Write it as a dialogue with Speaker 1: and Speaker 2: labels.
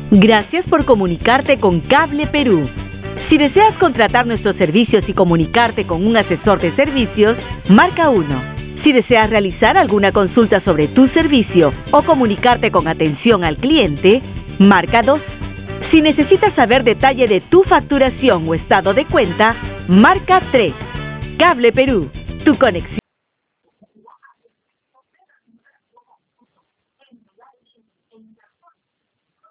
Speaker 1: Gracias por comunicarte con Cable Perú. Si deseas contratar nuestros servicios y comunicarte con un asesor de servicios, marca 1. Si deseas realizar alguna consulta sobre tu servicio o comunicarte con atención al cliente, marca 2. Si necesitas saber detalle de tu facturación o estado de cuenta, marca 3. Cable Perú, tu conexión